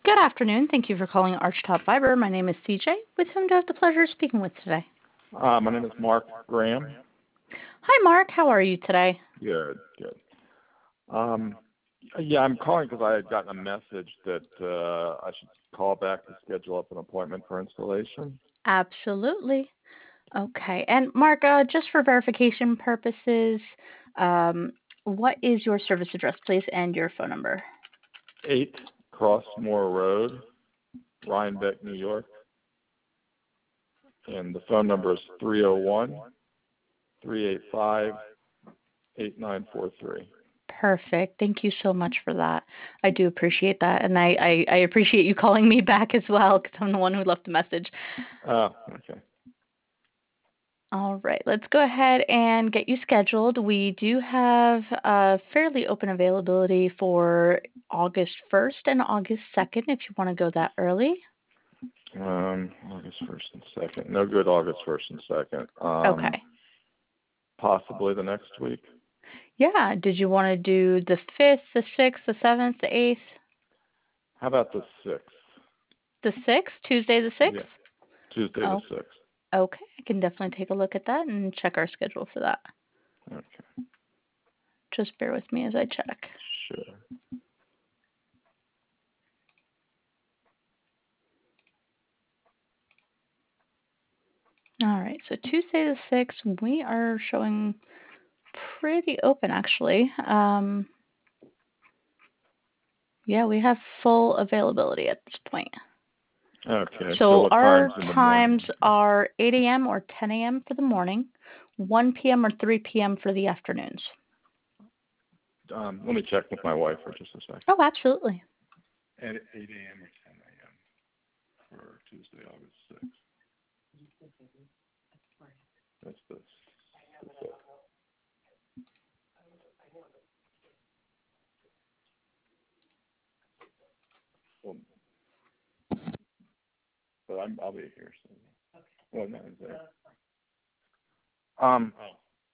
Good afternoon. Thank you for calling Archtop Fiber. My name is CJ. With whom do I have the pleasure of speaking with today? My name is Mark Graham. Hi, Mark. How are you today? Good, good. Yeah, I'm calling because I had gotten a message that I should call back to schedule up an appointment for installation. Absolutely. Okay. And Mark, just for verification purposes, what is your service address, please, and your phone number? 8 Crossmore Road, Rhinebeck, New York. And the phone number is 301-385-8943. Perfect. Thank you so much for that. I do appreciate that. And I appreciate you calling me back as well because I'm the one who left the message. Oh, okay. All right, let's go ahead and get you scheduled. We do have fairly open availability for August 1st and August 2nd if you want to go that early. August 1st and 2nd. No good August 1st and 2nd. Okay. Possibly the next week. Yeah, did you want to do the 5th, the 6th, the 7th, the 8th? How about the 6th? The 6th, Tuesday the 6th? Yeah, Tuesday the 6th. Okay, I can definitely take a look at that and check our schedule for that. Okay. Just bear with me as I check. Sure. All right, so Tuesday the 6th, we are showing pretty open actually. Yeah, we have full availability at this point. Okay. So what our times in the times morning? are 8 a.m. or 10 a.m. for the morning, 1 p.m. or 3 p.m. for the afternoons. Let me check with my wife for just a second. Oh, absolutely. At 8 a.m. or 10 a.m. for Tuesday, August 6th. That's the 6th. Well, but I'll be here. So. Okay. Well, no, is there? 8 or 10.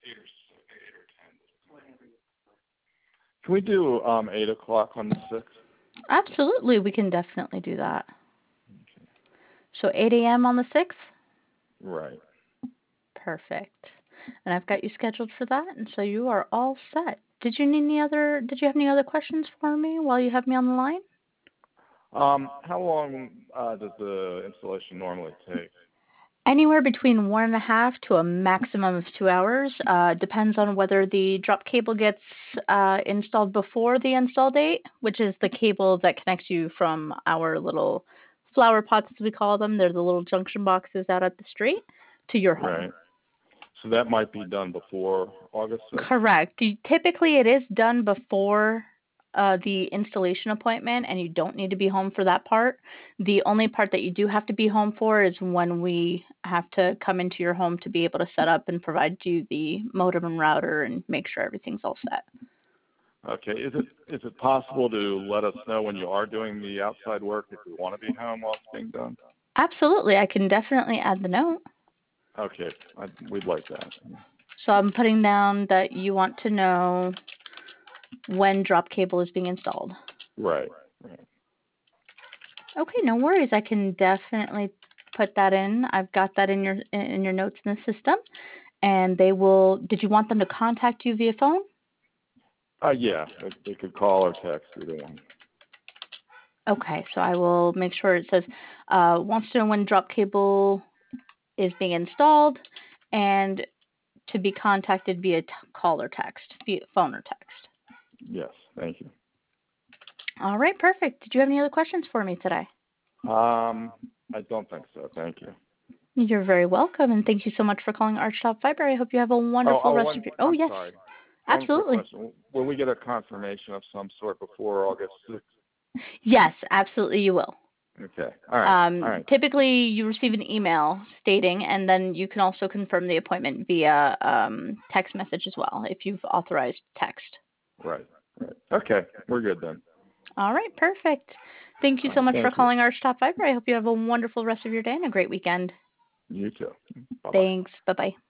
Can we do 8 o'clock on the 6th? Absolutely, we can definitely do that. Okay. So 8 a.m. on the 6th? Right. Perfect. And I've got you scheduled for that, and so you are all set. Did you have any other questions for me while you have me on the line? How long does the installation normally take? Anywhere between 1.5 to a maximum of 2 hours. Depends on whether the drop cable gets installed before the install date, which is the cable that connects you from our little flower pots, as we call them. They're the little junction boxes out at the street to your home. Right. So that might be done before August 6th? Correct. Typically, it is done before the installation appointment, and you don't need to be home for that part. The only part that you do have to be home for is when we have to come into your home to be able to set up and provide you the modem and router and make sure everything's all set. Okay. Is it possible to let us know when you are doing the outside work if you want to be home while it's being done? Absolutely. I can definitely add the note. Okay. We'd like that. So I'm putting down that you want to know when drop cable is being installed. Right. Okay, no worries. I can definitely put that in. I've got that in your notes in the system. And they will. Did you want them to contact you via phone? Yeah. They could call or text, either one. Okay, so I will make sure it says wants to know when drop cable is being installed and to be contacted via call or text, via phone or text. Yes, thank you. All right, perfect. Did you have any other questions for me today? I don't think so. Thank you. You're very welcome, and thank you so much for calling Archtop Fiber. I hope you have a wonderful rest of your. Oh, yes. Sorry. Absolutely. One quick question. Will we get a confirmation of some sort before August 6th? Yes, absolutely, you will. Okay. All right. Typically, you receive an email stating, and then you can also confirm the appointment via text message as well if you've authorized text. Right. Okay. We're good then. All right, perfect. Thank you so much for calling Archtop Fiber. I hope you have a wonderful rest of your day and a great weekend. You too. Bye-bye. Thanks. Bye-bye.